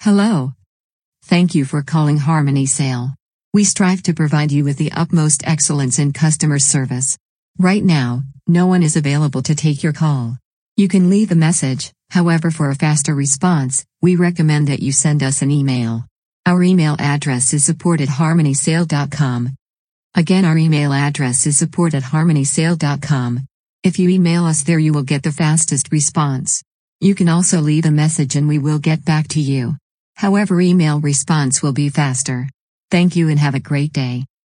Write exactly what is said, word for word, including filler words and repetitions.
Hello. Thank you for calling Harmony Sale. We strive to provide you with the utmost excellence in customer service. Right now, no one is available to take your call. You can leave a message, however, for a faster response, we recommend that you send us an email. Our email address is support at harmony sale dot com. Again, our email address is support at harmony sale dot com. If you email us there, you will get the fastest response. You can also leave a message and we will get back to you. However, email response will be faster. Thank you and have a great day.